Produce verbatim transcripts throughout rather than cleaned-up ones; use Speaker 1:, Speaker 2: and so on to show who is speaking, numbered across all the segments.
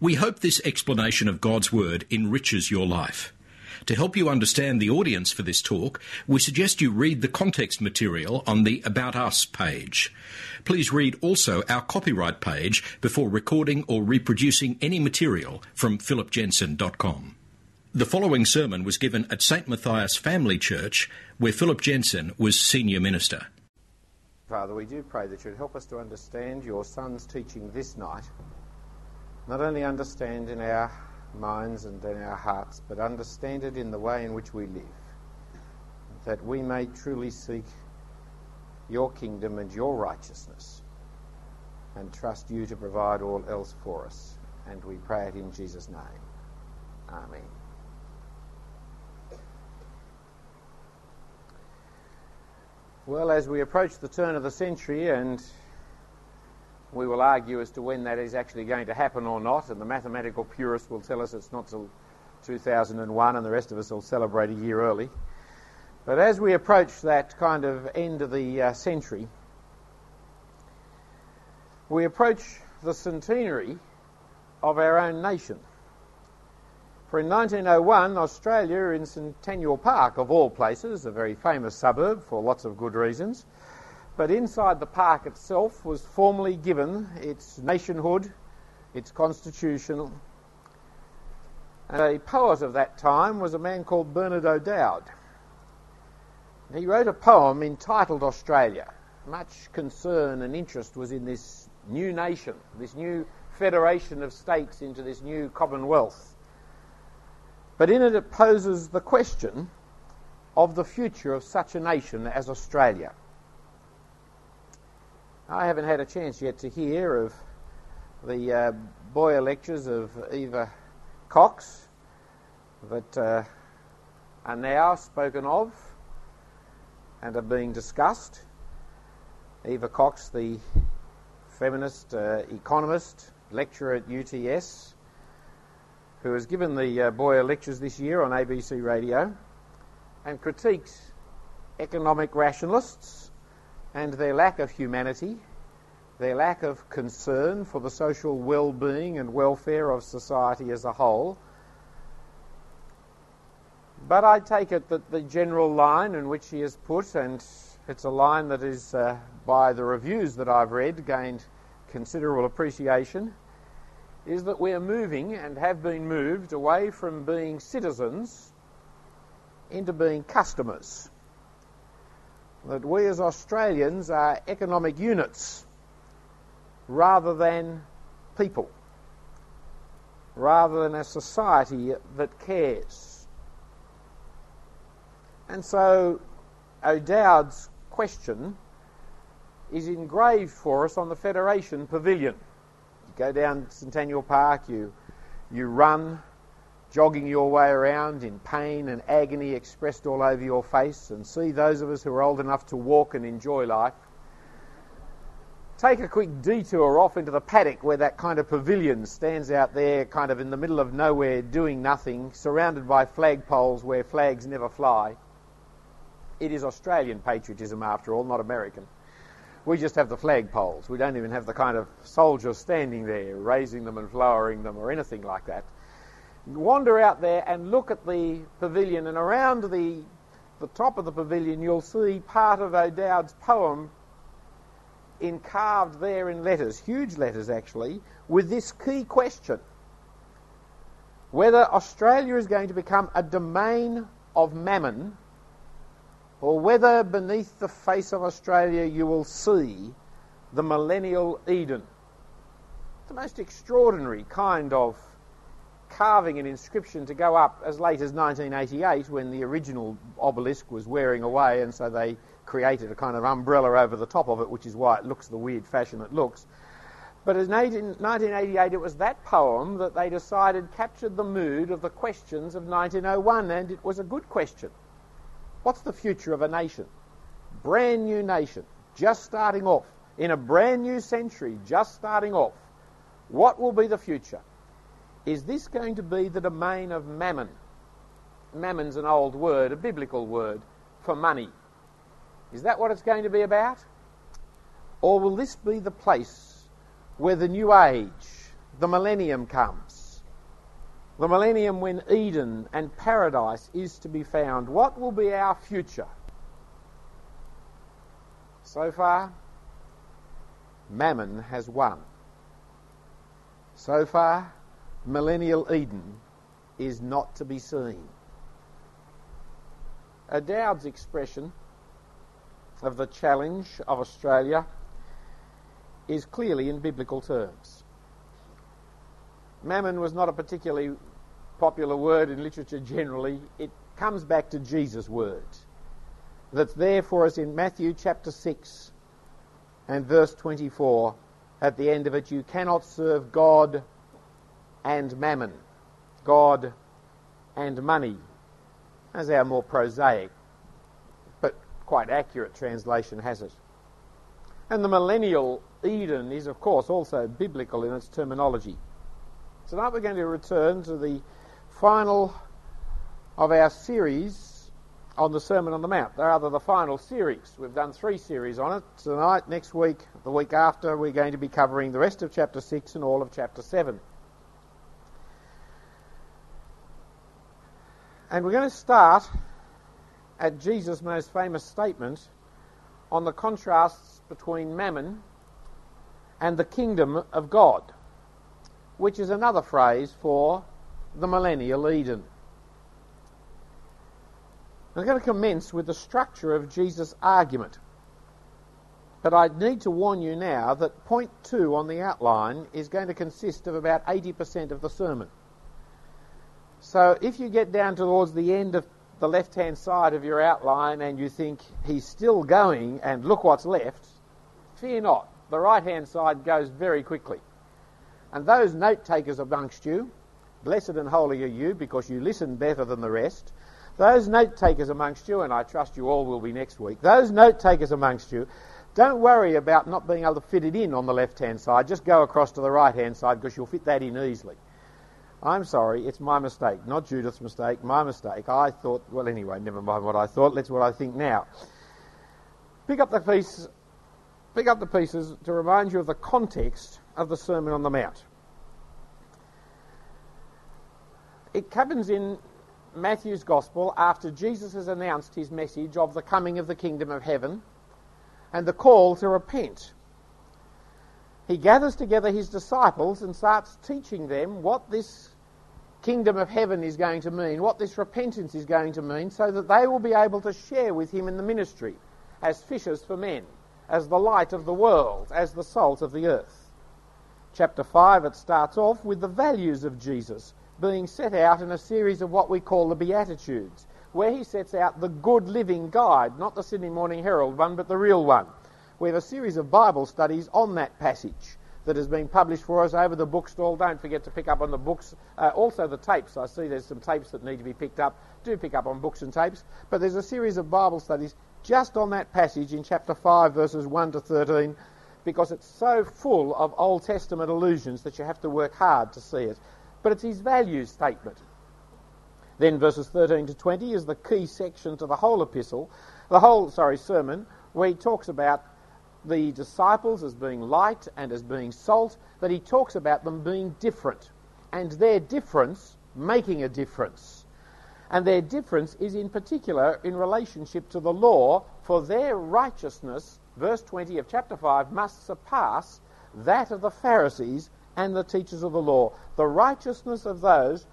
Speaker 1: We hope this explanation of God's Word enriches your life. To help you understand the audience for this talk, we suggest you read the context material on the About Us page. Please read also our copyright page before recording or reproducing any material from philip jensen dot com. The following sermon was given at Saint Matthias Family Church, where Philip Jensen was senior minister.
Speaker 2: Father, we do pray that you'd help us to understand your Son's teaching this night. Not only understand in our minds and in our hearts, but understand it in the way in which we live, that we may truly seek your kingdom and your righteousness and trust you to provide all else for us. And we pray it in Jesus' name. Amen. Well, as we approach the turn of the century, and we will argue as to when that is actually going to happen or not, and the mathematical purists will tell us it's not till two thousand one, and the rest of us will celebrate a year early. But as we approach that kind of end of the uh, century, we approach the centenary of our own nation. For in nineteen oh one, Australia, in Centennial Park, of all places, a very famous suburb for lots of good reasons, but inside the park itself was formally given its nationhood, its constitution. And a poet of that time was a man called Bernard O'Dowd. He wrote a poem entitled Australia. Much concern and interest was in this new nation, this new federation of states into this new commonwealth. But in it, it poses the question of the future of such a nation as Australia. I haven't had a chance yet to hear of the uh, Boyer lectures of Eva Cox that uh, are now spoken of and are being discussed. Eva Cox, the feminist uh, economist, lecturer at U T S, who has given the uh, Boyer lectures this year on A B C Radio and critiques economic rationalists and their lack of humanity, their lack of concern for the social well-being and welfare of society as a whole. But I take it that the general line in which he has put, and it's a line that is, uh, by the reviews that I've read, gained considerable appreciation, is that we are moving and have been moved away from being citizens into being customers. That we as Australians are economic units rather than people, rather than a society that cares. And so O'Dowd's question is engraved for us on the Federation Pavilion. You go down Centennial Park, you, you run, jogging your way around in pain and agony expressed all over your face, and see those of us who are old enough to walk and enjoy life take a quick detour off into the paddock where that kind of pavilion stands out there kind of in the middle of nowhere doing nothing, surrounded by flagpoles where flags never fly. It is Australian patriotism after all, not American. We just have the flagpoles. We don't even have the kind of soldiers standing there raising them and lowering them or anything like that. Wander out there and look at the pavilion, and around the the top of the pavilion you'll see part of O'Dowd's poem encarved there in letters, huge letters actually, with this key question: whether Australia is going to become a domain of mammon, or whether beneath the face of Australia you will see the millennial Eden. The most extraordinary kind of carving an inscription to go up as late as nineteen eighty-eight, when the original obelisk was wearing away, and so they created a kind of umbrella over the top of it, which is why it looks the weird fashion it looks. But in nineteen eighty-eight, it was that poem that they decided captured the mood of the questions of nineteen oh one, and it was a good question. What's the future of a nation? Brand new nation, just starting off, in a brand new century, just starting off. What will be the future? Is this going to be the domain of mammon? Mammon's an old word, a biblical word, for money. Is that what it's going to be about? Or will this be the place where the new age, the millennium comes, the millennium when Eden and paradise is to be found, what will be our future? So far, Mammon has won. So far, millennial Eden is not to be seen. A Dowd's expression of the challenge of Australia is clearly in biblical terms. Mammon was not a particularly popular word in literature generally. It comes back to Jesus' word that's there for us in Matthew chapter six and verse twenty-four. At the end of it, you cannot serve God and mammon, God and money, as our more prosaic but quite accurate translation has it. And the millennial Eden is, of course, also biblical in its terminology. Tonight we're going to return to the final of our series on the Sermon on the Mount. They're rather the final series. We've done three series on it. Tonight, next week, the week after, we're going to be covering the rest of chapter six and all of chapter seven. And we're going to start at Jesus' most famous statement on the contrasts between mammon and the kingdom of God, which is another phrase for the millennial Eden. I'm going to commence with the structure of Jesus' argument. But I need to warn you now that point two on the outline is going to consist of about eighty percent of the sermon. So if you get down towards the end of the left-hand side of your outline and you think he's still going and look what's left, fear not. The right-hand side goes very quickly. And those note-takers amongst you, blessed and holy are you because you listen better than the rest. Those note-takers amongst you, and I trust you all will be next week, those note-takers amongst you, don't worry about not being able to fit it in on the left-hand side. Just go across to the right-hand side because you'll fit that in easily. I'm sorry, it's my mistake, not Judith's mistake, my mistake. I thought, well anyway, never mind what I thought, let's what I think now. Pick up the piece, pick up the pieces to remind you of the context of the Sermon on the Mount. It happens in Matthew's Gospel after Jesus has announced his message of the coming of the kingdom of heaven and the call to repent. He gathers together his disciples and starts teaching them what this kingdom of heaven is going to mean, what this repentance is going to mean, so that they will be able to share with him in the ministry as fishers for men, as the light of the world, as the salt of the earth. Chapter five, it starts off with the values of Jesus being set out in a series of what we call the Beatitudes, where he sets out the good living guide, not the Sydney Morning Herald one, but the real one. We have a series of Bible studies on that passage that has been published for us over the bookstall. Don't forget to pick up on the books. Uh, also the tapes. I see there's some tapes that need to be picked up. Do pick up on books and tapes. But there's a series of Bible studies just on that passage in chapter five, verses one to thirteen, because it's so full of Old Testament allusions that you have to work hard to see it. But it's his values statement. Then verses thirteen to twenty is the key section to the whole epistle, the whole, sorry, sermon, where he talks about the disciples as being light and as being salt, that he talks about them being different, and their difference making a difference. And their difference is in particular in relationship to the law, for their righteousness, verse twenty of chapter five, must surpass that of the Pharisees and the teachers of the law. The righteousness of those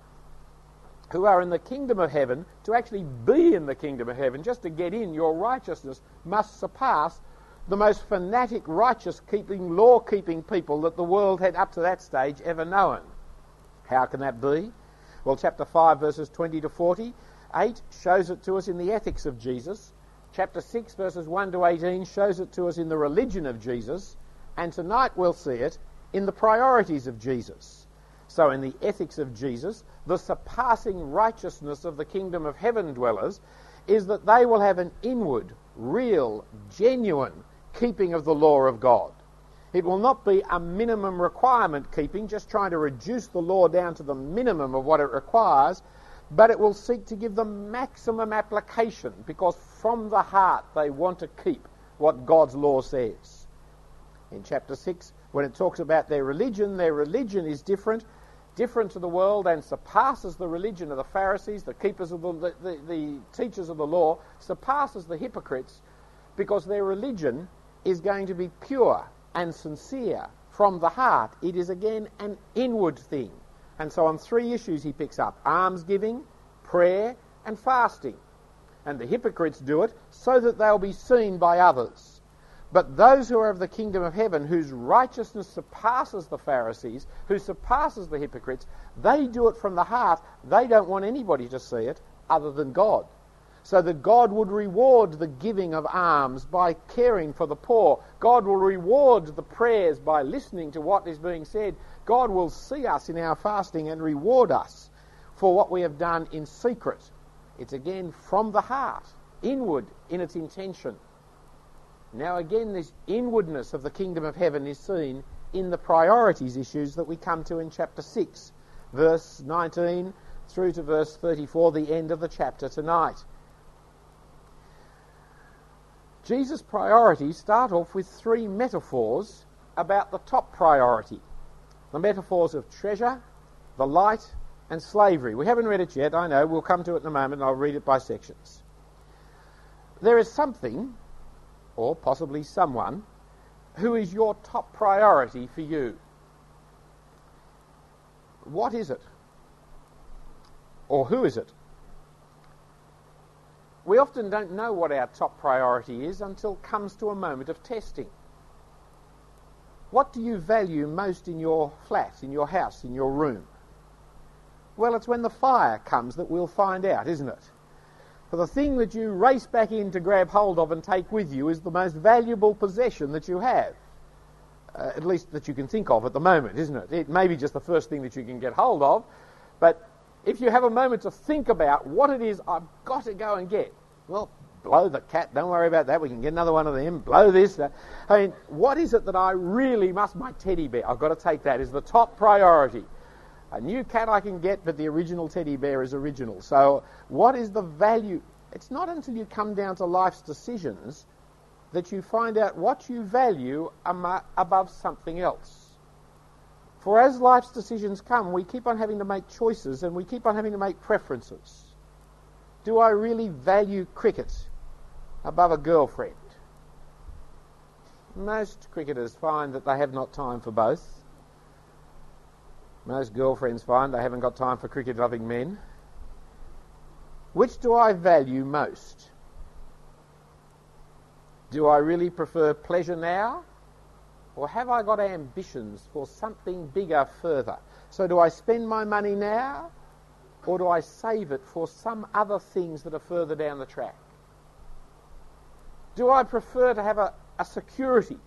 Speaker 2: who are in the kingdom of heaven, to actually be in the kingdom of heaven, just to get in, your righteousness must surpass the most fanatic, righteous-keeping, law-keeping people that the world had up to that stage ever known. How can that be? Well, chapter five, verses twenty to forty-eight shows it to us in the ethics of Jesus. Chapter six, verses one to eighteen shows it to us in the religion of Jesus. And tonight we'll see it in the priorities of Jesus. So in the ethics of Jesus, the surpassing righteousness of the kingdom of heaven dwellers is that they will have an inward, real, genuine keeping of the law of God. It will not be a minimum requirement keeping, just trying to reduce the law down to the minimum of what it requires, but it will seek to give them maximum application, because from the heart they want to keep what God's law says. In chapter six, When it talks about their religion, their religion is different, different to the world, and surpasses the religion of the Pharisees, the keepers of the, the, the, the teachers of the law, surpasses the hypocrites, because their religion is going to be pure and sincere from the heart. It is again an inward thing. And so on three issues he picks up: almsgiving, prayer, and fasting. And the hypocrites do it so that they'll be seen by others. But those who are of the kingdom of heaven, whose righteousness surpasses the Pharisees, who surpasses the hypocrites, they do it from the heart. They don't want anybody to see it other than God. So that God would reward the giving of alms by caring for the poor. God will reward the prayers by listening to what is being said. God will see us in our fasting and reward us for what we have done in secret. It's again from the heart, inward in its intention. Now again, this inwardness of the kingdom of heaven is seen in the priorities issues that we come to in chapter six, verse nineteen through to verse thirty-four, the end of the chapter tonight. Jesus' priorities start off with three metaphors about the top priority. The metaphors of treasure, the light, and slavery. We haven't read it yet, I know. We'll come to it in a moment, and I'll read it by sections. There is something, or possibly someone, who is your top priority for you. What is it? Or who is it? We often don't know what our top priority is until it comes to a moment of testing. What do you value most in your flat, in your house, in your room? Well, it's when the fire comes that we'll find out, isn't it? For the thing that you race back in to grab hold of and take with you is the most valuable possession that you have. Uh, at least that you can think of at the moment, isn't it? It may be just the first thing that you can get hold of, but if you have a moment to think about what it is I've got to go and get, well, blow the cat, don't worry about that, we can get another one of them, blow this. That. I mean, what is it that I really must, my teddy bear, I've got to take that as the top priority. A new cat I can get, but the original teddy bear is original. So what is the value? It's not until you come down to life's decisions that you find out what you value am- above something else. For as life's decisions come, we keep on having to make choices and we keep on having to make preferences. Do I really value cricket above a girlfriend? Most cricketers find that they have not time for both. Most girlfriends find they haven't got time for cricket-loving men. Which do I value most? Do I really prefer pleasure now? Or have I got ambitions for something bigger further? So do I spend my money now? Or do I save it for some other things that are further down the track? Do I prefer to have a, a security?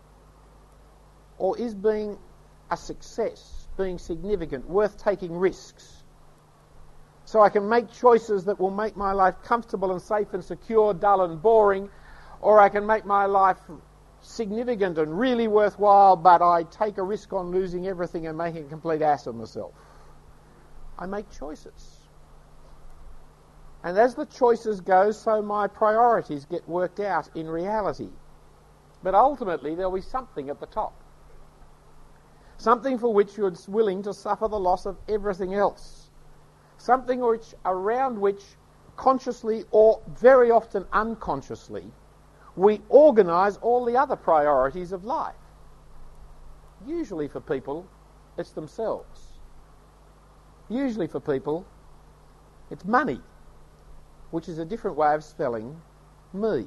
Speaker 2: Or is being a success, being significant, worth taking risks? So I can make choices that will make my life comfortable and safe and secure, dull and boring, or I can make my life significant and really worthwhile, but I take a risk on losing everything and making a complete ass of myself. I make choices. And as the choices go, so my priorities get worked out in reality. But ultimately there'll be something at the top. Something for which you're willing to suffer the loss of everything else. Something which, around which, consciously or very often unconsciously, we organise all the other priorities of life. Usually for people, it's themselves. Usually for people, it's money, which is a different way of spelling me.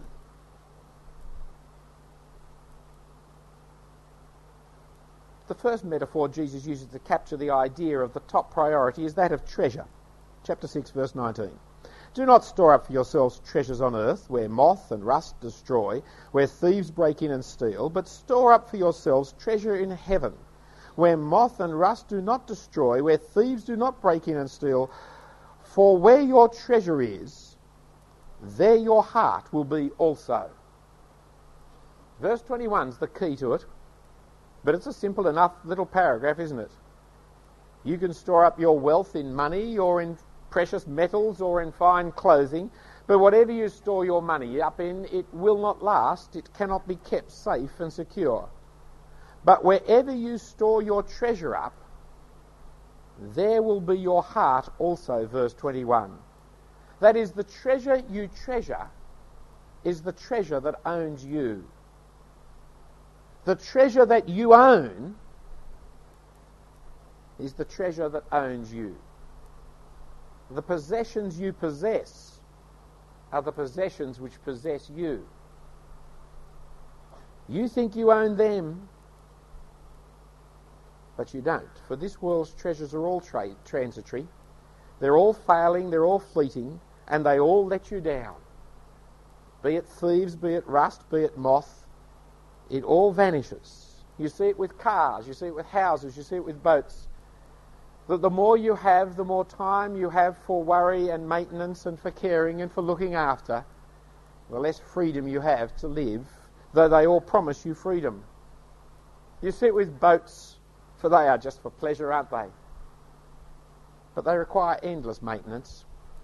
Speaker 2: The first metaphor Jesus uses to capture the idea of the top priority is that of treasure. Chapter six, verse nineteen. Do not store up for yourselves treasures on earth, where moth and rust destroy, where thieves break in and steal, but store up for yourselves treasure in heaven, where moth and rust do not destroy, where thieves do not break in and steal. For where your treasure is, there your heart will be also. Verse twenty-one is the key to it, but it's a simple enough little paragraph, isn't it? You can store up your wealth in money or in precious metals or in fine clothing, but whatever you store your money up in, it will not last. It cannot be kept safe and secure. But wherever you store your treasure up, there will be your heart also, verse twenty-one. That is, the treasure you treasure is the treasure that owns you. The treasure that you own is the treasure that owns you. The possessions you possess are the possessions which possess you. You think you own them, but you don't. For this world's treasures are all tra- transitory. They're all failing, they're all fleeting, and they all let you down. Be it thieves, be it rust, be it moth, it all vanishes. You see it with cars, you see it with houses, you see it with boats. That the more you have, the more time you have for worry and maintenance and for caring and for looking after, the less freedom you have to live, though they all promise you freedom. You see it with boats, for they are just for pleasure, aren't they? But they require endless maintenance.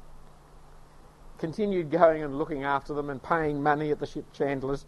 Speaker 2: Continued going and looking after them and paying money at the ship chandlers.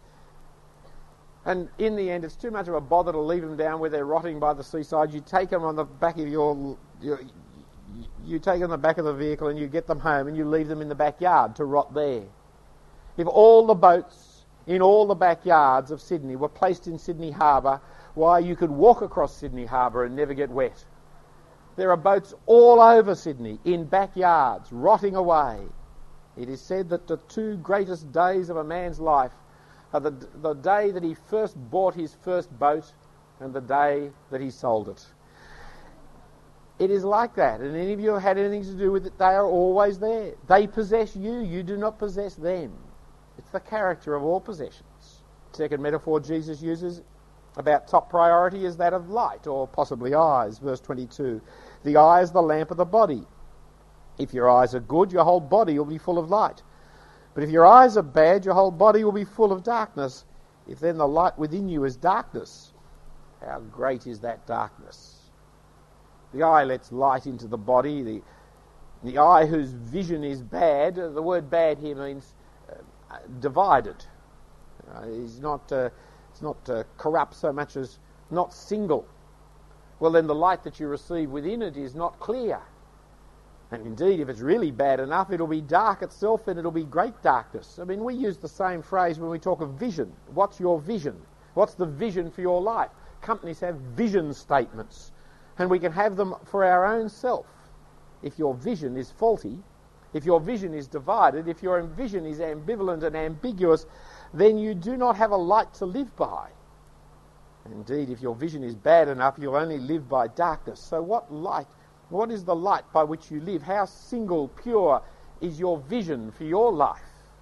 Speaker 2: And in the end, it's too much of a bother to leave them down where they're rotting by the seaside. You take them on the back of your, your you take them on the back of the vehicle and you get them home and you leave them in the backyard to rot there. If all the boats in all the backyards of Sydney were placed in Sydney Harbour, why, you could walk across Sydney Harbour and never get wet. There are boats all over Sydney in backyards, rotting away. It is said that the two greatest days of a man's life are the, the day that he first bought his first boat and the day that he sold it. It is like that, and any of you have had anything to do with it, they are always there. They possess you, you do not possess them. It's the character of all possessions. Second metaphor Jesus uses about top priority is that of light, or possibly eyes. Verse twenty-two, the eye is the lamp of the body. If your eyes are good, your whole body will be full of light. But if your eyes are bad, your whole body will be full of darkness. If then the light within you is darkness, how great is that darkness? The eye lets light into the body. The, the eye whose vision is bad, uh, the word bad here means uh, divided. Uh, it's not, uh, it's not uh, corrupt so much as not single. Well, then the light that you receive within it is not clear. And indeed, if it's really bad enough, it'll be dark itself and it'll be great darkness. I mean, we use the same phrase when we talk of vision. What's your vision? What's the vision for your life? Companies have vision statements, and we can have them for our own self. If your vision is faulty, if your vision is divided, if your vision is ambivalent and ambiguous, then you do not have a light to live by. Indeed, if your vision is bad enough, you'll only live by darkness. So what light, what is the light by which you live? How single, pure is your vision for your life?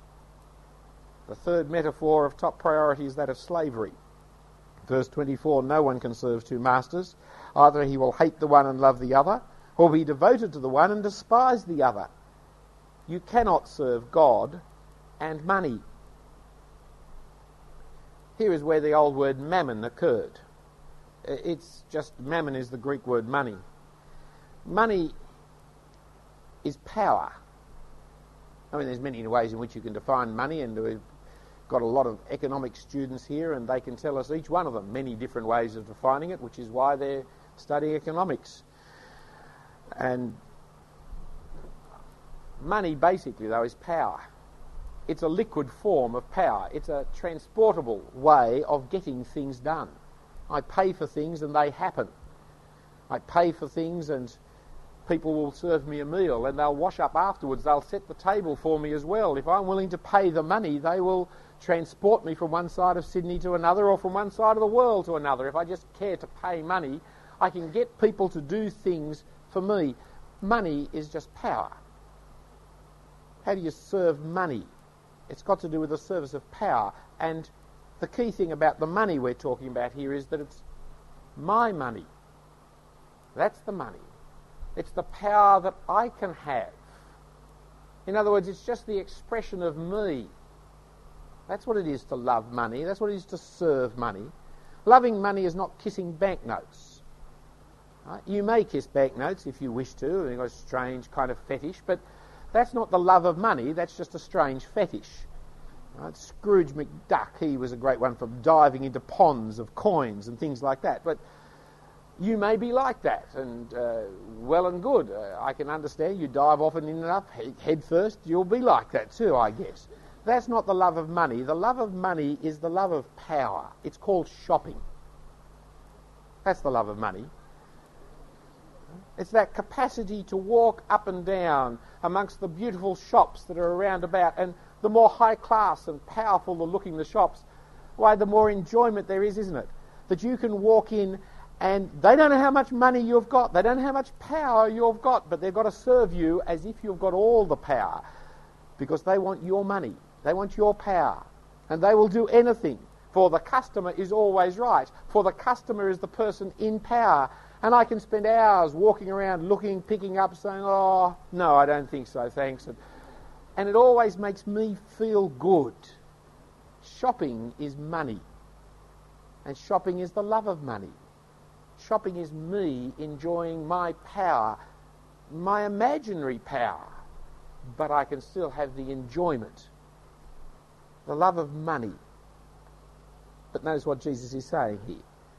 Speaker 2: The third metaphor of top priority is that of slavery. Verse twenty-four, no one can serve two masters. Either he will hate the one and love the other, or be devoted to the one and despise the other. You cannot serve God and money. Here is where the old word mammon occurred. It's just, mammon is the Greek word money. Money is power. I mean, there's many ways in which you can define money, and we've got a lot of economic students here, and they can tell us, each one of them, many different ways of defining it, which is why they're studying economics. And money, basically, though, is power. It's a liquid form of power. It's a transportable way of getting things done. I pay for things and they happen. I pay for things and people will serve me a meal and they'll wash up afterwards. They'll set the table for me as well. If I'm willing to pay the money, they will transport me from one side of Sydney to another, or from one side of the world to another. If I just care to pay money, I can get people to do things for me. Money is just power. How do you serve money? It's got to do with the service of power. And the key thing about the money we're talking about here is that it's my money. That's the money. It's the power that I can have. In other words, it's just the expression of me. That's what it is to love money. That's what it is to serve money. Loving money is not kissing banknotes. Right? You may kiss banknotes if you wish to. It's a strange kind of fetish, but that's not the love of money. That's just a strange fetish. Right? Scrooge McDuck, he was a great one for diving into ponds of coins and things like that. But you may be like that, and uh, well and good. Uh, I can understand you dive often in enough, head first, you'll be like that too, I guess. That's not the love of money. The love of money is the love of power. It's called shopping. That's the love of money. It's that capacity to walk up and down amongst the beautiful shops that are around about, and the more high class and powerful the looking the shops, why, the more enjoyment there is, isn't it? That you can walk in and they don't know how much money you've got, they don't know how much power you've got, but they've got to serve you as if you've got all the power, because they want your money, they want your power, and they will do anything, for the customer is always right, for the customer is the person in power. And I can spend hours walking around looking, picking up, saying, oh, no, I don't think so, thanks. And, and it always makes me feel good. Shopping is money. And shopping is the love of money. Shopping is me enjoying my power, my imaginary power, but I can still have the enjoyment, the love of money. But notice what Jesus is saying here.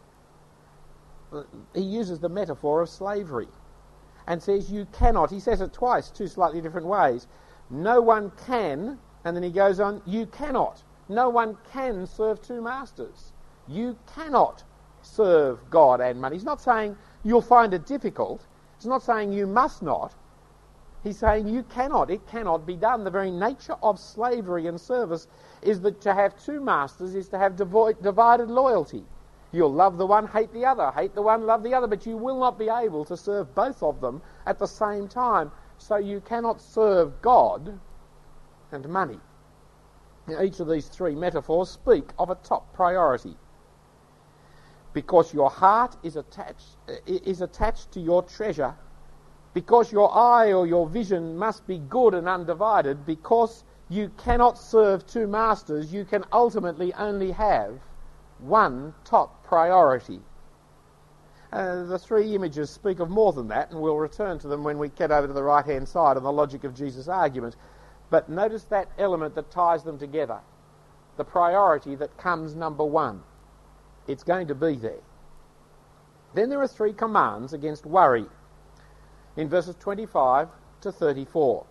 Speaker 2: He uses the metaphor of slavery and says you cannot, he says it twice, two slightly different ways. No one can, and then he goes on, you cannot. No one can serve two masters. You cannot serve God and money. He's not saying you'll find it difficult. He's not saying you must not. He's saying you cannot. It cannot be done. The very nature of slavery and service is that to have two masters is to have devo- divided loyalty. You'll love the one, hate the other, hate the one, love the other, but you will not be able to serve both of them at the same time. So you cannot serve God and money. Now, each of these three metaphors speak of a top priority. Because your heart is attached, is attached to your treasure, because your eye or your vision must be good and undivided, because you cannot serve two masters, you can ultimately only have one top priority. Uh, the three images speak of more than that, and we'll return to them when we get over to the right-hand side on the logic of Jesus' argument. But notice that element that ties them together, the priority that comes number one. It's going to be there. Then there are three commands against worry in verses twenty-five to thirty-four.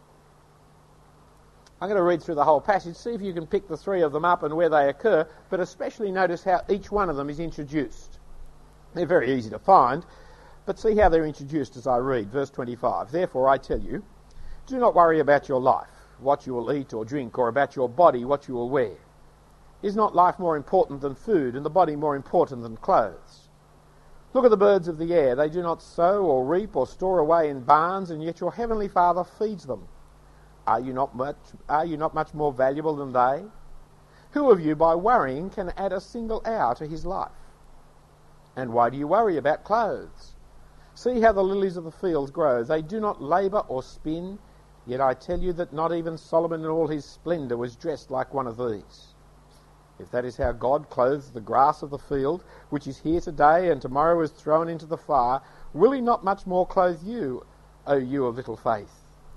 Speaker 2: I'm going to read through the whole passage, see if you can pick the three of them up and where they occur, but especially notice how each one of them is introduced. They're very easy to find, but see how they're introduced as I read. Verse twenty-five, therefore I tell you, do not worry about your life, what you will eat or drink, or about your body, what you will wear. Is not life more important than food, and the body more important than clothes? Look at the birds of the air. They do not sow or reap or store away in barns, and yet your heavenly Father feeds them. Are you not much, are you not much more valuable than they? Who of you, by worrying, can add a single hour to his life? And why do you worry about clothes? See how the lilies of the field grow. They do not labour or spin, yet I tell you that not even Solomon in all his splendour was dressed like one of these. If that is how God clothes the grass of the field, which is here today and tomorrow is thrown into the fire, will he not much more clothe you, O you of little faith?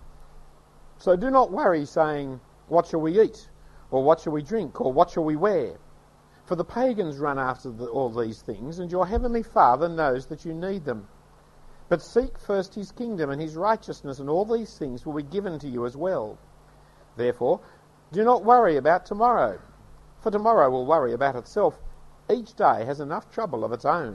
Speaker 2: So do not worry, saying, what shall we eat? Or what shall we drink? Or what shall we wear? For the pagans run after the, all these things, and your heavenly Father knows that you need them. But seek first his kingdom and his righteousness, and all these things will be given to you as well. Therefore, do not worry about tomorrow, for tomorrow will worry about itself. Each day has enough trouble of its own.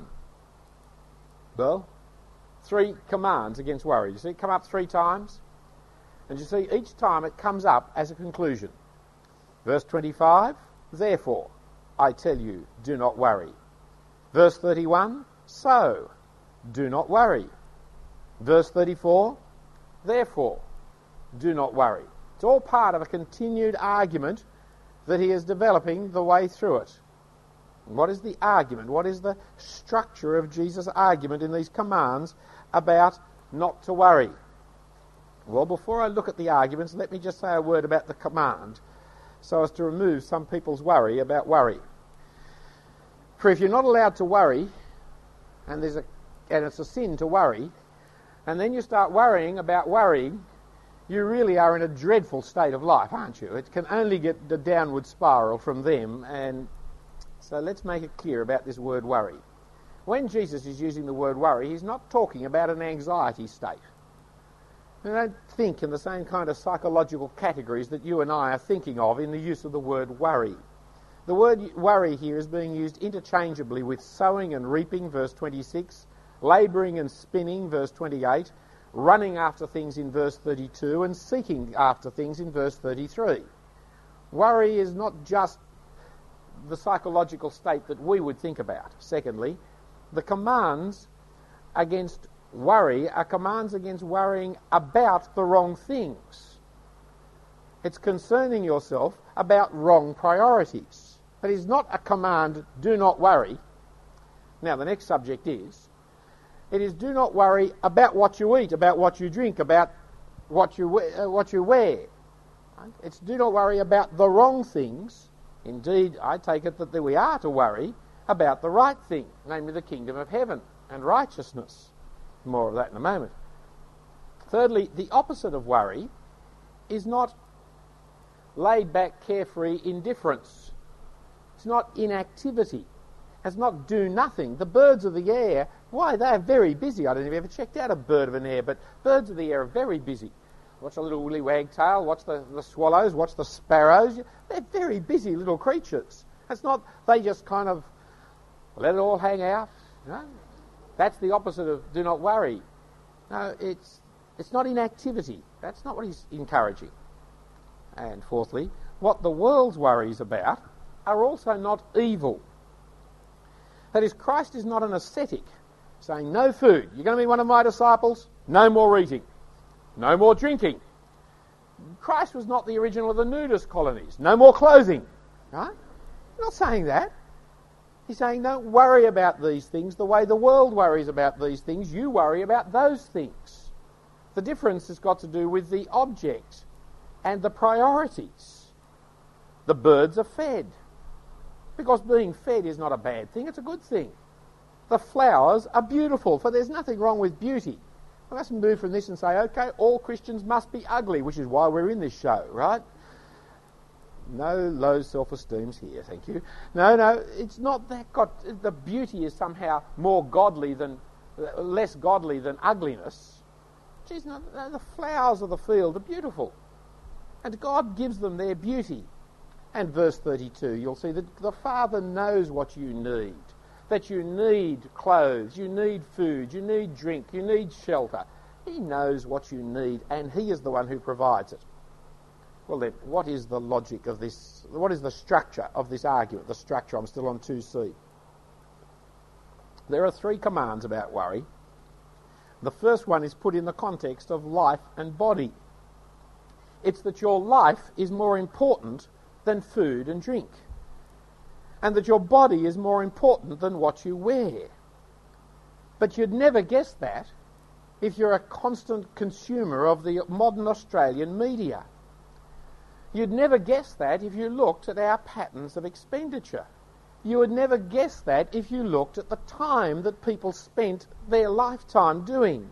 Speaker 2: Well, three commands against worry. You see it come up three times? And you see, each time it comes up as a conclusion. Verse twenty-five, therefore, I tell you, do not worry. Verse thirty-one, so, do not worry. Verse thirty-four, therefore, do not worry. It's all part of a continued argument that he is developing the way through it. What is the argument? What is the structure of Jesus' argument in these commands about not to worry? Well, before I look at the arguments, let me just say a word about the command so as to remove some people's worry about worry. For if you're not allowed to worry, and there's a and it's a sin to worry, and then you start worrying about worrying, you really are in a dreadful state of life, aren't you? It can only get the downward spiral from them. And so let's make it clear about this word worry. When Jesus is using the word worry, he's not talking about an anxiety state. We don't think in the same kind of psychological categories that you and I are thinking of in the use of the word worry. The word worry here is being used interchangeably with sowing and reaping, verse twenty-six, labouring and spinning, verse twenty-eight, running after things in verse thirty-two, and seeking after things in verse thirty-three. Worry is not just the psychological state that we would think about. Secondly, the commands against worry are commands against worrying about the wrong things. It's concerning yourself about wrong priorities. It is not a command, do not worry. Now, the next subject is, it is do not worry about what you eat, about what you drink, about what you wear. Uh, what you wear. Right? It's do not worry about the wrong things. Indeed, I take it that we are to worry about the right thing, namely the kingdom of heaven and righteousness. More of that in a moment. Thirdly, the opposite of worry is not laid-back, carefree indifference. It's not inactivity. It's not do nothing. The birds of the air, why, they're very busy. I don't know if you've ever checked out a bird of an air, but birds of the air are very busy. Watch the little woolly wagtail, watch the, the swallows, watch the sparrows. They're very busy little creatures. It's not they just kind of let it all hang out. No? That's the opposite of do not worry. No, it's it's not inactivity. That's not what he's encouraging. And fourthly, what the world's worries about are also not evil. That is, Christ is not an ascetic saying no food. You're going to be one of my disciples? No more eating. No more drinking. Christ was not the original of the nudist colonies. No more clothing. Right? He's not saying that. He's saying don't worry about these things the way the world worries about these things. You worry about those things. The difference has got to do with the object and the priorities. The birds are fed. Because being fed is not a bad thing, it's a good thing. The flowers are beautiful, for there's nothing wrong with beauty. I mustn't move from this and say, okay, all Christians must be ugly, which is why we're in this show, right? No low self-esteems here, thank you. No, no, it's not that got... The beauty is somehow more godly than... less godly than ugliness. Geez, no, the flowers of the field are beautiful. And God gives them their beauty. And verse thirty-two, you'll see that the Father knows what you need. That you need clothes, you need food, you need drink, you need shelter. He knows what you need, and He is the one who provides it. Well then, what is the logic of this? What is the structure of this argument? The structure, I'm still on two C. There are three commands about worry. The first one is put in the context of life and body. It's that your life is more important than food and drink, and that your body is more important than what you wear. But you'd never guess that if you're a constant consumer of the modern Australian media. You'd never guess that if you looked at our patterns of expenditure. You would never guess that if you looked at the time that people spent their lifetime doing.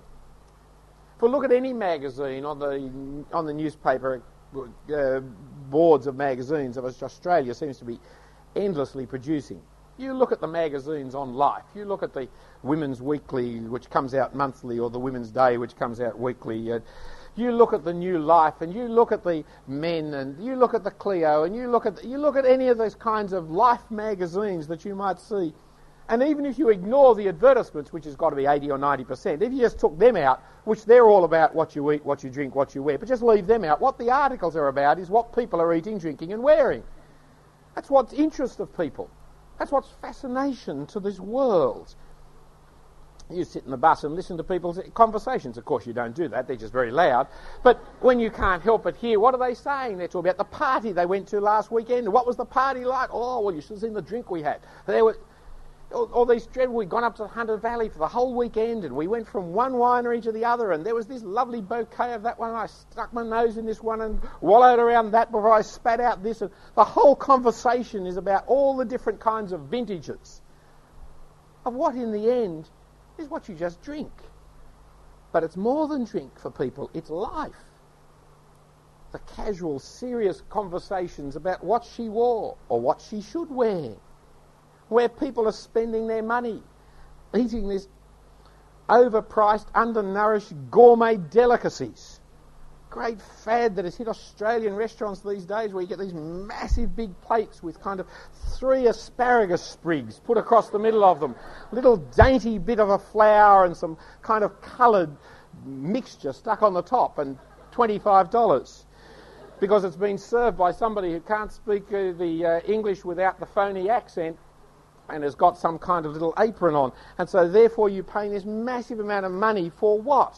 Speaker 2: If we look at any magazine on the on the newspaper uh, boards of magazines of Australia seems to be endlessly producing. You look at the magazines on life. You look at the Women's Weekly, which comes out monthly, or the Women's Day, which comes out weekly. Uh, you look at the New Life, and you look at the Men, and you look at the Clio, and you look at the, you look at any of those kinds of life magazines that you might see. And even if you ignore the advertisements, which has got to be eighty or ninety percent, if you just took them out, which they're all about what you eat, what you drink, what you wear, but just leave them out, what the articles are about is what people are eating, drinking and wearing. That's what's interest of people. That's what's fascination to this world. You sit in the bus and listen to people's conversations. Of course, you don't do that. They're just very loud. But when you can't help but hear, what are they saying? They're talking about the party they went to last weekend. What was the party like? Oh, well, you should have seen the drink we had. There were all, all these dreadful... We'd gone up to the Hunter Valley for the whole weekend, and we went from one winery to the other, and there was this lovely bouquet of that one, and I stuck my nose in this one and wallowed around that before I spat out this. And the whole conversation is about all the different kinds of vintages of what, in the end, is what you just drink. But it's more than drink for people. It's life. the casual, serious conversations about what she wore or what she should wear, where people are spending their money eating this overpriced, undernourished gourmet delicacies. Great fad that has hit Australian restaurants these days, where you get these massive big plates with kind of three asparagus sprigs put across the middle of them, a little dainty bit of a flour and some kind of coloured mixture stuck on the top, and twenty-five dollars. Because it's been served by somebody who can't speak uh, the uh, English without the phony accent and has got some kind of little apron on. And so therefore you're paying this massive amount of money for what?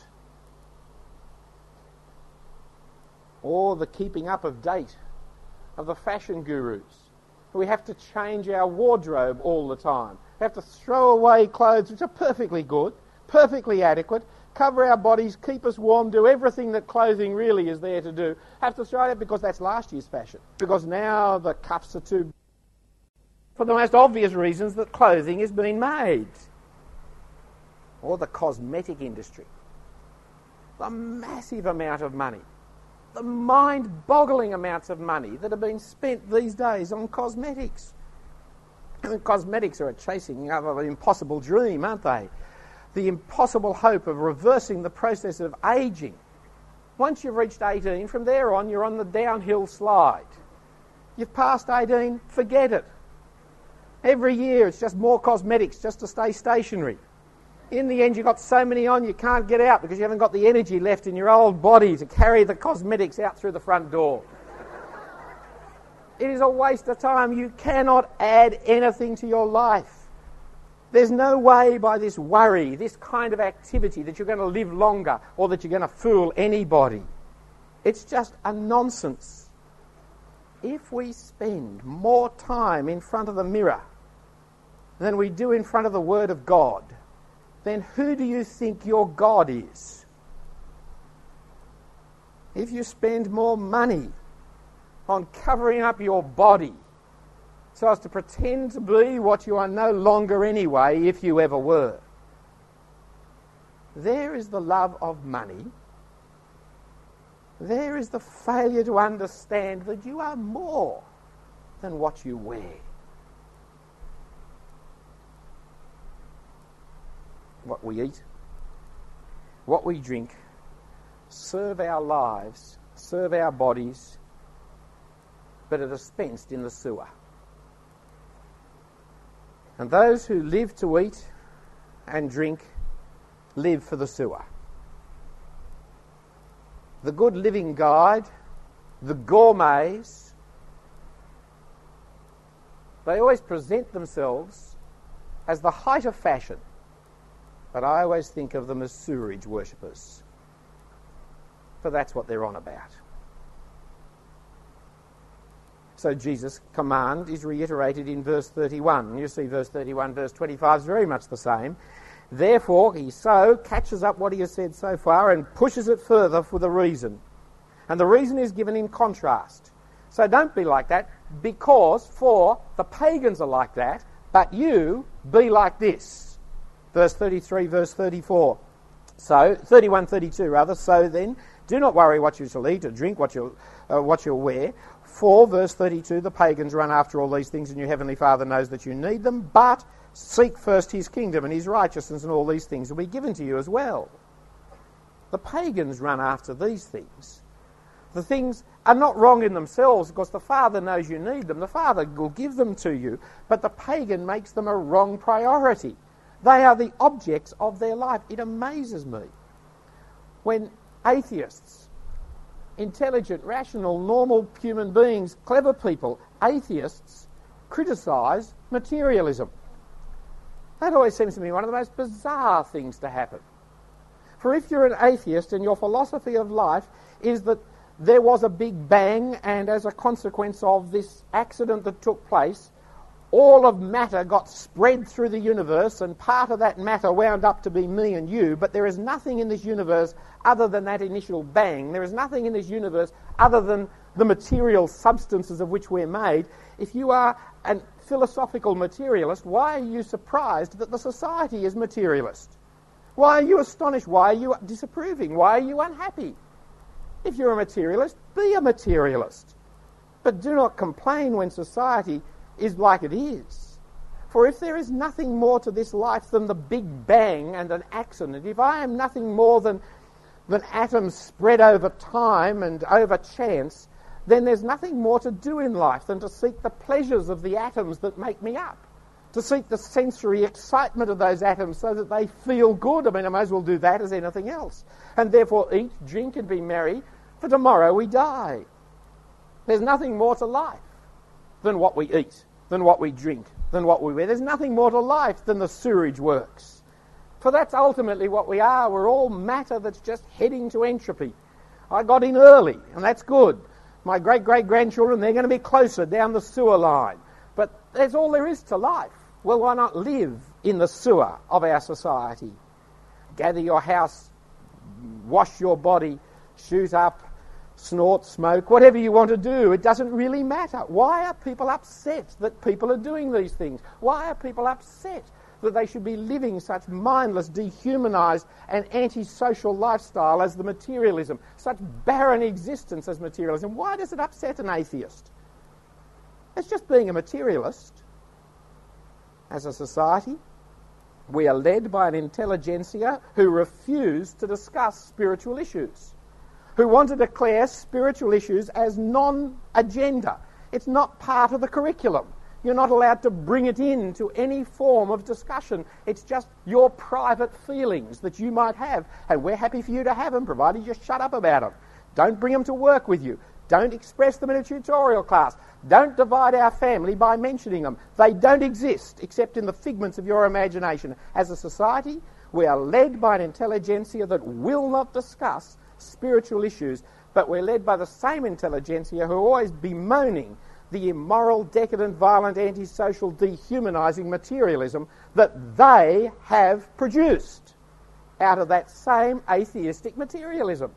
Speaker 2: Or the keeping up of date of the fashion gurus. We have to change our wardrobe all the time. We have to throw away clothes which are perfectly good, perfectly adequate, cover our bodies, keep us warm, do everything that clothing really is there to do. Have to throw it out because that's last year's fashion. Because now the cuffs are too... for the most obvious reasons that clothing is being made. Or the cosmetic industry. The massive amount of money, the mind-boggling amounts of money that are being spent these days on cosmetics. I mean, cosmetics are a chasing of an impossible dream, aren't they? The impossible hope of reversing the process of ageing. Once you've reached eighteen, from there on you're on the downhill slide. You've passed eighteen, forget it. Every year it's just more cosmetics just to stay stationary. In the end you've got so many on you can't get out because you haven't got the energy left in your old body to carry the cosmetics out through the front door. It is a waste of time. You cannot add anything to your life. There's no way by this worry, this kind of activity, that you're going to live longer or that you're going to fool anybody. It's just a nonsense. If we spend more time in front of the mirror than we do in front of the Word of God, then who do you think your God is? If you spend more money on covering up your body so as to pretend to be what you are no longer anyway, if you ever were, there is the love of money. There is the failure to understand that you are more than what you wear. What we eat, what we drink, serve our lives, serve our bodies, but are dispensed in the sewer. And those who live to eat and drink live for the sewer. The Good Living Guide, the gourmets, they always present themselves as the height of fashion. But I always think of them as sewerage worshippers. For that's what they're on about. So Jesus' command is reiterated in verse thirty-one. You see verse thirty-one, verse twenty-five is very much the same. Therefore, he so catches up what he has said so far and pushes it further for the reason. And the reason is given in contrast. So don't be like that, because for the pagans are like that, but you be like this. Verse thirty-three, verse thirty-four. So, thirty-one, thirty-two rather. So then, do not worry what you shall eat or drink, what you'll, uh, what you'll wear. For, verse thirty-two, the pagans run after all these things, and your heavenly Father knows that you need them. But seek first his kingdom and his righteousness, and all these things will be given to you as well. The pagans run after these things. The things are not wrong in themselves because the Father knows you need them. The Father will give them to you, but the pagan makes them a wrong priority. They are the objects of their life. It amazes me when atheists, intelligent, rational, normal human beings, clever people, atheists, criticise materialism. That always seems to me one of the most bizarre things to happen. For if you're an atheist and your philosophy of life is that there was a big bang and as a consequence of this accident that took place, all of matter got spread through the universe and part of that matter wound up to be me and you, but there is nothing in this universe other than that initial bang. There is nothing in this universe other than the material substances of which we're made. If you are a philosophical materialist, why are you surprised that the society is materialist? Why are you astonished? Why are you disapproving? Why are you unhappy? If you're a materialist, be a materialist. But do not complain when society is like it is. For if there is nothing more to this life than the Big Bang and an accident, if I am nothing more than, than atoms spread over time and over chance, then there's nothing more to do in life than to seek the pleasures of the atoms that make me up, to seek the sensory excitement of those atoms so that they feel good. I mean, I might as well do that as anything else. And therefore eat, drink and be merry, for tomorrow we die. There's nothing more to life than what we eat, than what we drink, than what we wear. There's nothing more to life than the sewerage works. For that's ultimately what we are. We're all matter that's just heading to entropy. I got in early, and that's good. My great-great-grandchildren, they're going to be closer down the sewer line. But that's all there is to life. Well, why not live in the sewer of our society? Gather your house, wash your body, shoot up, snort, smoke, whatever you want to do. It doesn't really matter. Why are people upset that people are doing these things? Why are people upset that they should be living such mindless, dehumanised and antisocial lifestyle as the materialism, such barren existence as materialism? Why does it upset an atheist? It's just being a materialist. As a society, we are led by an intelligentsia who refuse to discuss spiritual issues, who want to declare spiritual issues as non-agenda. It's not part of the curriculum. You're not allowed to bring it into any form of discussion. It's just your private feelings that you might have, and we're happy for you to have them, provided you shut up about them. Don't bring them to work with you. Don't express them in a tutorial class. Don't divide our family by mentioning them. They don't exist except in the figments of your imagination. As a society, we are led by an intelligentsia that will not discuss spiritual issues, but we're led by the same intelligentsia who are always bemoaning the immoral, decadent, violent, antisocial, dehumanising materialism that they have produced out of that same atheistic materialism.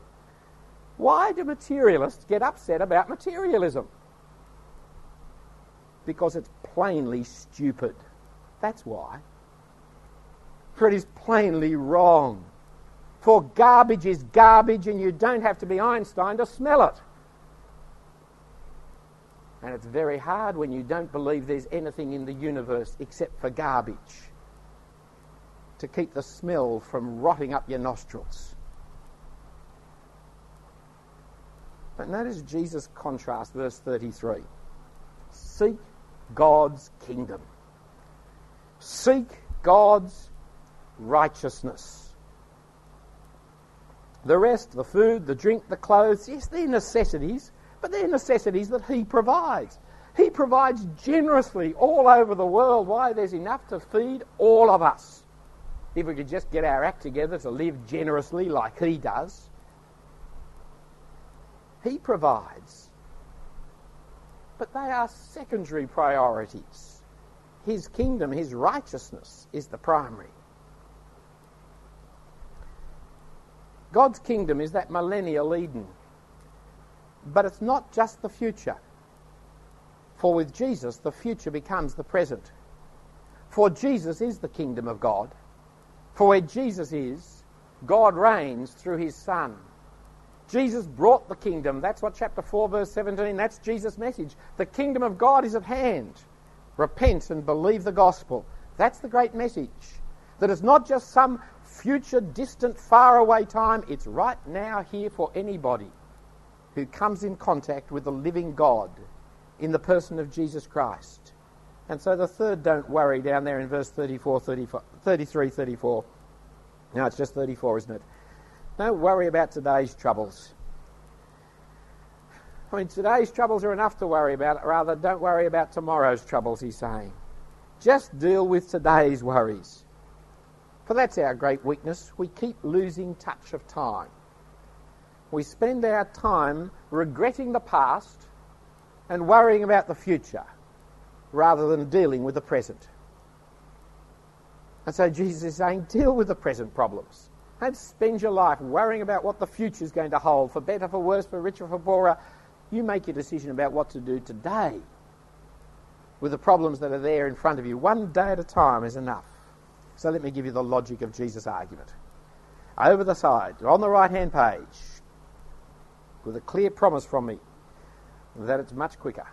Speaker 2: Why do materialists get upset about materialism? Because it's plainly stupid. That's why. For it is plainly wrong. For garbage is garbage, and you don't have to be Einstein to smell it. And it's very hard when you don't believe there's anything in the universe except for garbage to keep the smell from rotting up your nostrils. But notice Jesus' contrast, verse thirty-three. Seek God's kingdom. Seek God's righteousness. The rest, the food, the drink, the clothes, yes, they're necessities, but they're necessities that He provides. He provides generously all over the world. Why? There's enough to feed all of us. If we could just get our act together to live generously like He does. He provides. But they are secondary priorities. His kingdom, His righteousness is the primary. God's kingdom is that millennial Eden. But it's not just the future. For with Jesus, the future becomes the present. For Jesus is the kingdom of God. For where Jesus is, God reigns through His Son. Jesus brought the kingdom. That's what chapter four, verse seventeen, that's Jesus' message. The kingdom of God is at hand. Repent and believe the gospel. That's the great message. That it's not just some future, distant, faraway time. It's right now here for anybody who comes in contact with the living God in the person of Jesus Christ. And so the third don't worry down there in verse thirty-four, thirty-four, thirty-three, thirty-four. No, it's just thirty-four, isn't it? Don't worry about today's troubles. I mean, today's troubles are enough to worry about. Rather, don't worry about tomorrow's troubles, he's saying. Just deal with today's worries. For that's our great weakness. We keep losing touch of time. We spend our time regretting the past and worrying about the future rather than dealing with the present. And so Jesus is saying, deal with the present problems. Don't spend your life worrying about what the future is going to hold, for better, for worse, for richer, for poorer. You make your decision about what to do today with the problems that are there in front of you. One day at a time is enough. So let me give you the logic of Jesus' argument. Over the side, on the right-hand page, with a clear promise from me that it's much quicker.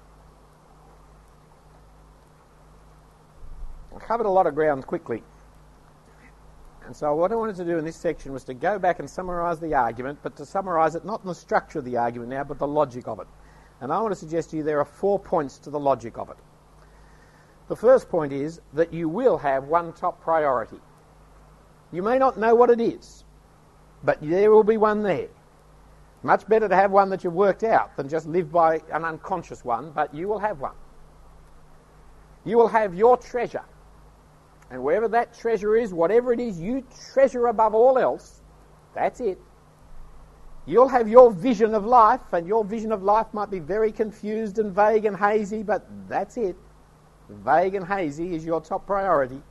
Speaker 2: I covered a lot of ground quickly. And so what I wanted to do in this section was to go back and summarise the argument, but to summarise it not in the structure of the argument now, but the logic of it. And I want to suggest to you there are four points to the logic of it. The first point is that you will have one top priority. You may not know what it is, but there will be one there. Much better to have one that you've worked out than just live by an unconscious one, but you will have one. You will have your treasure. And wherever that treasure is, whatever it is you treasure above all else, that's it. You'll have your vision of life, and your vision of life might be very confused and vague and hazy, but that's it. Vague and hazy is your top priority.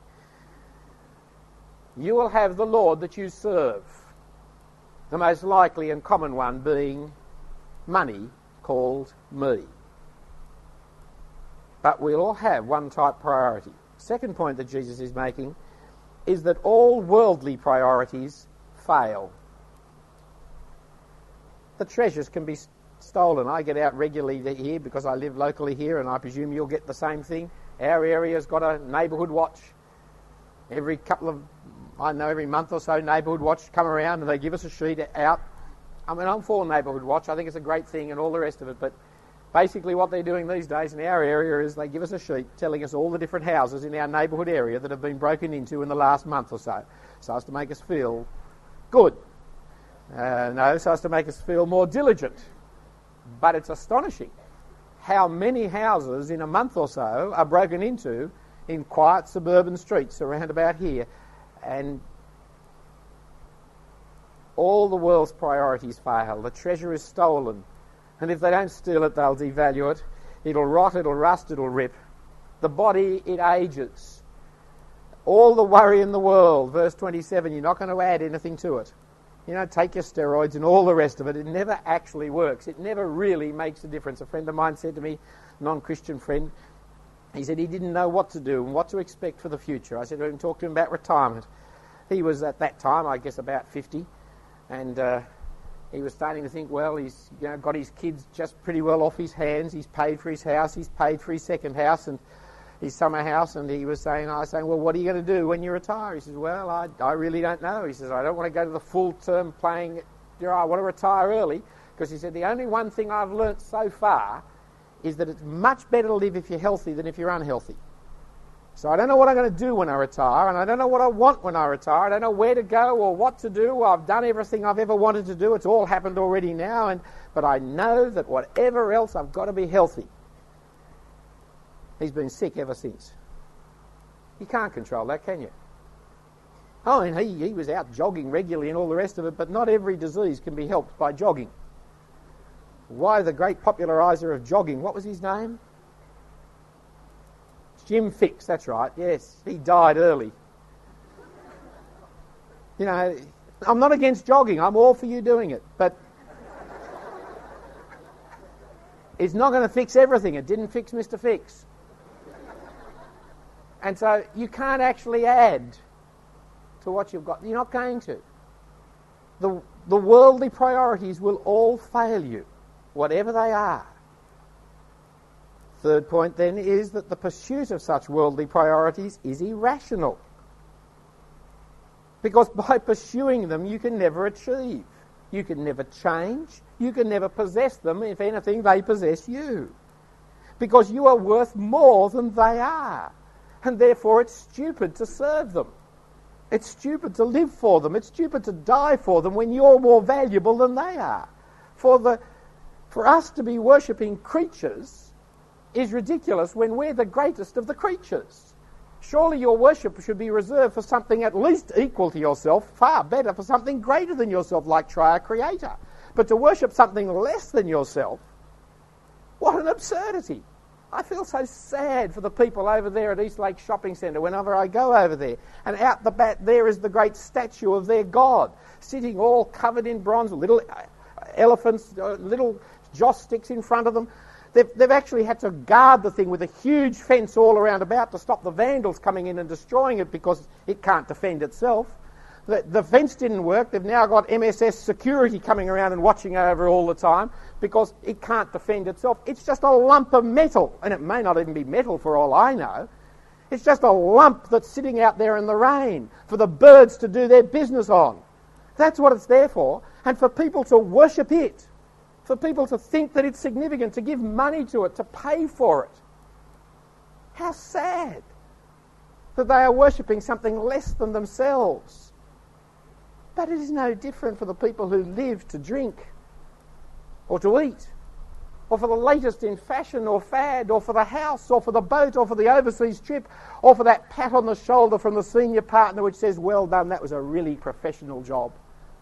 Speaker 2: You will have the Lord that you serve, the most likely and common one being money, called me. But we'll all have one type priority. Second point that Jesus is making is that all worldly priorities fail. The treasures can be stolen. I get out regularly here because I live locally here, and I presume you'll get the same thing. Our area's got a neighbourhood watch. Every couple of, I know, every month or so, neighbourhood watch come around and they give us a sheet out. I mean, I'm for neighbourhood watch. I think it's a great thing and all the rest of it, but basically what they're doing these days in our area is they give us a sheet telling us all the different houses in our neighbourhood area that have been broken into in the last month or so, so as to make us feel good. Uh, no, so as to make us feel more diligent. But it's astonishing how many houses in a month or so are broken into in quiet suburban streets around about here, and all the world's priorities fail. The treasure is stolen. And if they don't steal it, they'll devalue it. It'll rot, it'll rust, it'll rip. The body, it ages. All the worry in the world, verse twenty-seven, you're not going to add anything to it. You know, take your steroids and all the rest of it. It never actually works. It never really makes a difference. A friend of mine said to me, non-Christian friend, he said he didn't know what to do and what to expect for the future. I said, well, I can talk to him about retirement. He was at that time, I guess, about fifty, and uh, he was starting to think, well, he's you know got his kids just pretty well off his hands. He's paid for his house. He's paid for his second house and his summer house. And he was saying, I was saying, well, what are you going to do when you retire? He says, well, I, I really don't know. He says, I don't want to go to the full term playing. You know, I want to retire early, because he said the only one thing I've learnt so far is that it's much better to live if you're healthy than if you're unhealthy. So I don't know what I'm going to do when I retire, and I don't know what I want when I retire. I don't know where to go or what to do. I've done everything I've ever wanted to do. It's all happened already now, and but I know that whatever else, I've got to be healthy. He's been sick ever since. You can't control that, can you? Oh, and he, he was out jogging regularly and all the rest of it, but not every disease can be helped by jogging. Why the great populariser of jogging, what was his name? Jim Fixx, that's right, yes. He died early. You know, I'm not against jogging. I'm all for you doing it. But it's not going to fix everything. It didn't fix Mister Fixx. And so you can't actually add to what you've got. You're not going to. The, the worldly priorities will all fail you, whatever they are. Third point then is that the pursuit of such worldly priorities is irrational. Because by pursuing them you can never achieve. You can never change. You can never possess them. If anything, they possess you. Because you are worth more than they are. And therefore it's stupid to serve them. It's stupid to live for them. It's stupid to die for them when you're more valuable than they are. For the, for us to be worshipping creatures is ridiculous when we're the greatest of the creatures. Surely your worship should be reserved for something at least equal to yourself, far better for something greater than yourself, like try a creator. But to worship something less than yourself, what an absurdity. I feel so sad for the people over there at East Lake Shopping Centre whenever I go over there. And out the back there is the great statue of their god, sitting all covered in bronze, little elephants, little joss sticks in front of them. They've, they've actually had to guard the thing with a huge fence all around about to stop the vandals coming in and destroying it, because it can't defend itself. The, the fence didn't work. They've now got M S S security coming around and watching over all the time because it can't defend itself. It's just a lump of metal, and it may not even be metal for all I know. It's just a lump that's sitting out there in the rain for the birds to do their business on. That's what it's there for, and for people to worship it, for people to think that it's significant, to give money to it, to pay for it. How sad that they are worshipping something less than themselves. But it is no different for the people who live to drink or to eat, or for the latest in fashion or fad, or for the house, or for the boat, or for the overseas trip, or for that pat on the shoulder from the senior partner which says, well done, that was a really professional job.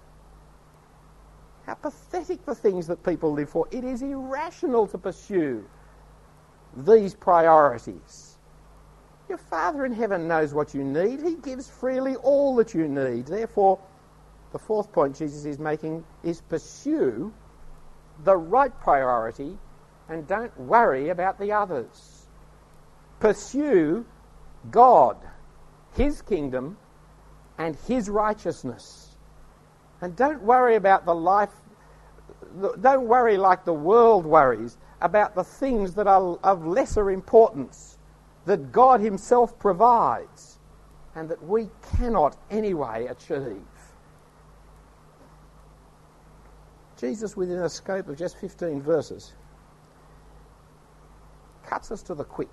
Speaker 2: How pathetic the things that people live for. It is irrational to pursue these priorities. Your Father in heaven knows what you need. He gives freely all that you need. Therefore, the fourth point Jesus is making is pursue the right priority and don't worry about the others. Pursue God, His kingdom, and His righteousness. And don't worry about the life, don't worry like the world worries about the things that are of lesser importance, that God Himself provides and that we cannot anyway achieve. Jesus, within a scope of just fifteen verses, cuts us to the quick.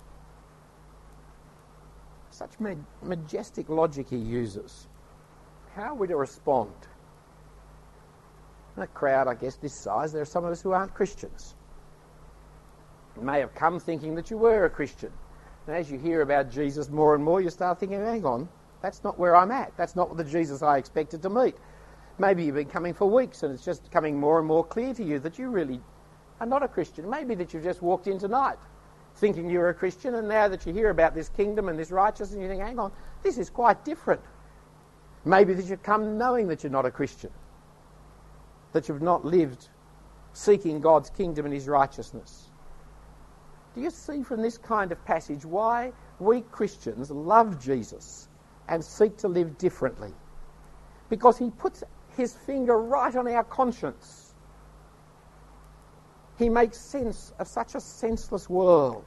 Speaker 2: Such ma- majestic logic He uses. How are we to respond? In a crowd, I guess, this size, there are some of us who aren't Christians. You may have come thinking that you were a Christian. And as you hear about Jesus more and more, you start thinking, hang on, that's not where I'm at. That's not the Jesus I expected to meet. Maybe you've been coming for weeks and it's just coming more and more clear to you that you really are not a Christian. Maybe that you've just walked in tonight thinking you were a Christian, and now that you hear about this kingdom and this righteousness, you think, hang on, this is quite different. Maybe that you've come knowing that you're not a Christian, that you've not lived seeking God's kingdom and His righteousness. Do you see from this kind of passage why we Christians love Jesus and seek to live differently? Because He puts His finger right on our conscience. He makes sense of such a senseless world.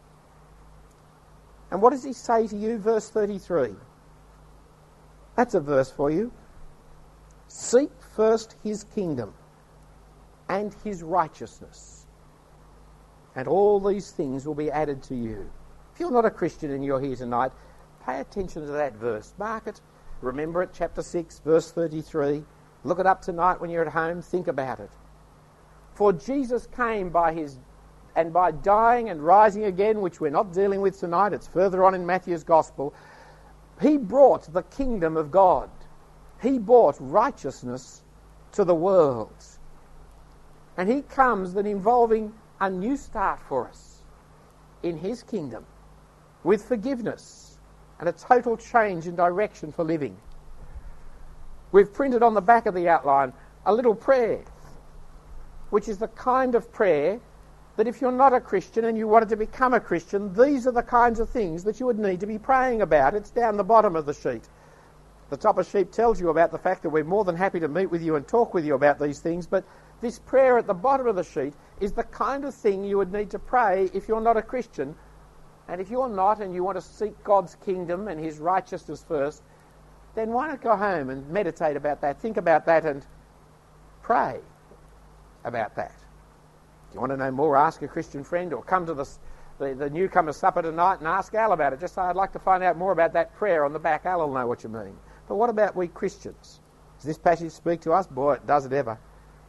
Speaker 2: And what does He say to you? Verse thirty-three. That's a verse for you. Seek first His kingdom and His righteousness, and all these things will be added to you. If you're not a Christian and you're here tonight, pay attention to that verse. Mark it. Remember it, chapter six, verse thirty-three. Look it up tonight when you're at home. Think about it. For Jesus came by His, and by dying and rising again, which we're not dealing with tonight, it's further on in Matthew's Gospel, He brought the kingdom of God. He brought righteousness to the world. And He comes then involving a new start for us in His kingdom, with forgiveness and a total change in direction for living. We've printed on the back of the outline a little prayer, which is the kind of prayer that if you're not a Christian and you wanted to become a Christian, these are the kinds of things that you would need to be praying about. It's down the bottom of the sheet. The top of the sheet tells you about the fact that we're more than happy to meet with you and talk with you about these things, but this prayer at the bottom of the sheet is the kind of thing you would need to pray if you're not a Christian. And if you're not and you want to seek God's kingdom and His righteousness first, then why not go home and meditate about that, think about that and pray about that. If you want to know more, ask a Christian friend or come to the, the, the newcomer supper tonight and ask Al about it. Just say, I'd like to find out more about that prayer on the back. Al will know what you mean. But what about we Christians? Does this passage speak to us? Boy, does it ever.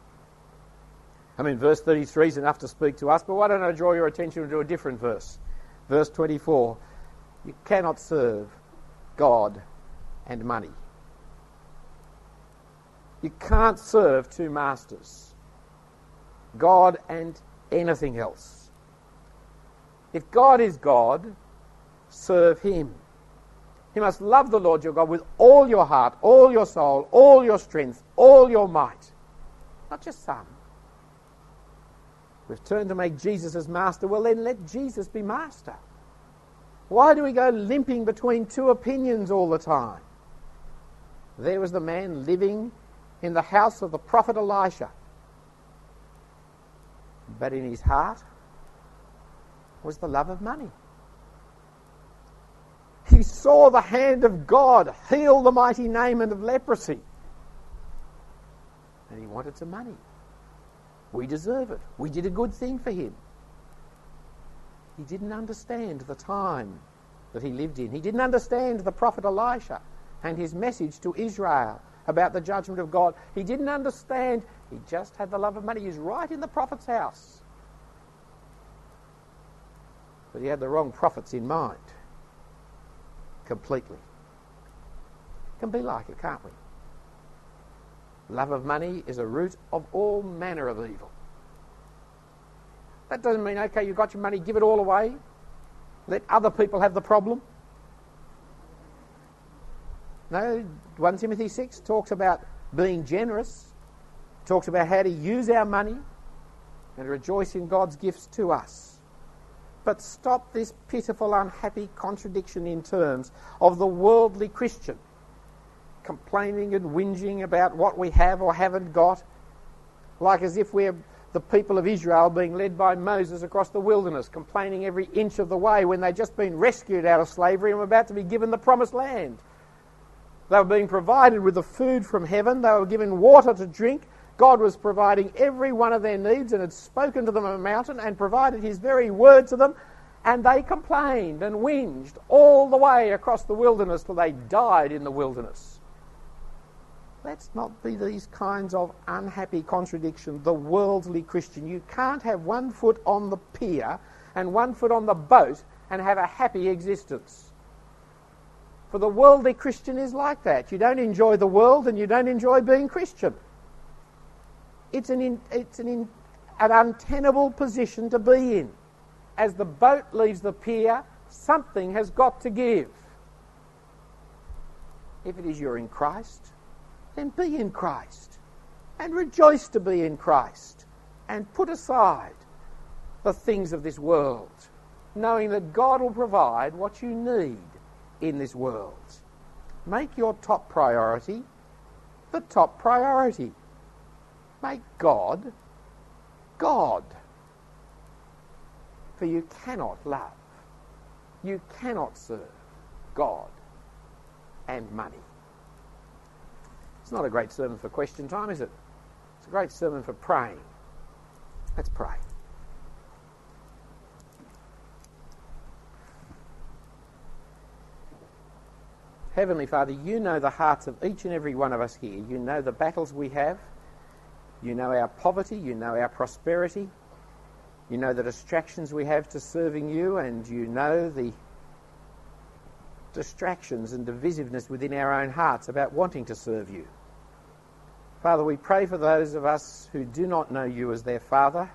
Speaker 2: I mean, verse thirty-three is enough to speak to us, but why don't I draw your attention to a different verse? Verse twenty-four. You cannot serve God and money. You can't serve two masters. God and anything else. If God is God, serve Him. You must love the Lord your God with all your heart, all your soul, all your strength, all your might. Not just some. We've turned to make Jesus as master. Well, then let Jesus be master. Why do we go limping between two opinions all the time? There was the man living in the house of the prophet Elisha. But in his heart was the love of money. He saw the hand of God heal the mighty Naaman of leprosy. And he wanted some money. We deserve it. We did a good thing for him. He didn't understand the time that he lived in. He didn't understand the prophet Elisha and his message to Israel about the judgment of God. He didn't understand. He just had the love of money. He was right in the prophet's house. But he had the wrong prophets in mind. Completely. Can be like it, can't we? Love of money is a root of all manner of evil. That doesn't mean, okay, you've got your money, give it all away. Let other people have the problem. No, First Timothy six talks about being generous, talks about how to use our money and rejoice in God's gifts to us. But stop this pitiful, unhappy contradiction in terms of the worldly Christian, complaining and whinging about what we have or haven't got, like as if we're the people of Israel being led by Moses across the wilderness, complaining every inch of the way when they'd just been rescued out of slavery and were about to be given the promised land. They were being provided with the food from heaven. They were given water to drink. God was providing every one of their needs and had spoken to them on a mountain and provided his very word to them. And they complained and whinged all the way across the wilderness till they died in the wilderness. Let's not be these kinds of unhappy contradictions, the worldly Christian. You can't have one foot on the pier and one foot on the boat and have a happy existence. For the worldly Christian is like that. You don't enjoy the world and you don't enjoy being Christian. It's an in, it's an, in, an untenable position to be in. As the boat leaves the pier, something has got to give. If it is you're in Christ, then be in Christ and rejoice to be in Christ and put aside the things of this world, knowing that God will provide what you need in this world. Make your top priority the top priority. Make God God. For you cannot love, you cannot serve God and money. It's not a great sermon for question time, is it? It's a great sermon for praying. Let's pray. Heavenly Father, you know the hearts of each and every one of us here. You know the battles we have. You know our poverty. You know our prosperity. You know the distractions we have to serving you, and you know the distractions and divisiveness within our own hearts about wanting to serve you. Father, we pray for those of us who do not know you as their Father.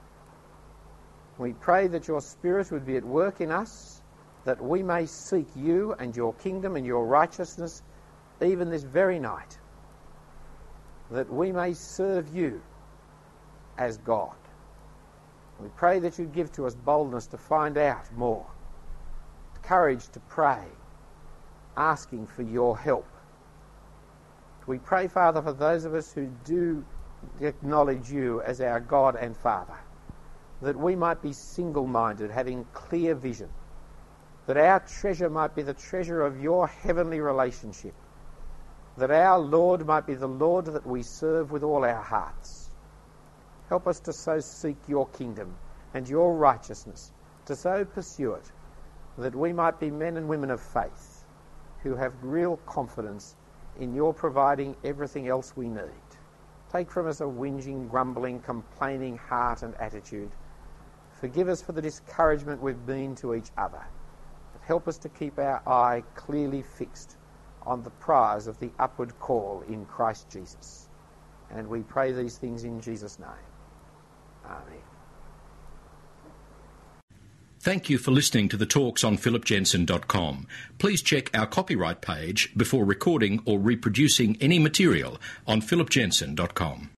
Speaker 2: We pray that your Spirit would be at work in us, that we may seek you and your kingdom and your righteousness even this very night, that we may serve you as God. We pray that you give to us boldness to find out more, courage to pray, asking for your help. We pray, Father, for those of us who do acknowledge you as our God and Father, that we might be single-minded, having clear vision, that our treasure might be the treasure of your heavenly relationship, that our Lord might be the Lord that we serve with all our hearts. Help us to so seek your kingdom and your righteousness, to so pursue it, that we might be men and women of faith who have real confidence in your providing everything else we need. Take from us a whinging, grumbling, complaining heart and attitude. Forgive us for the discouragement we've been to each other. But help us to keep our eye clearly fixed on the prize of the upward call in Christ Jesus. And we pray these things in Jesus' name. Amen.
Speaker 1: Thank you for listening to the talks on philip jensen dot com. Please check our copyright page before recording or reproducing any material on philip jensen dot com.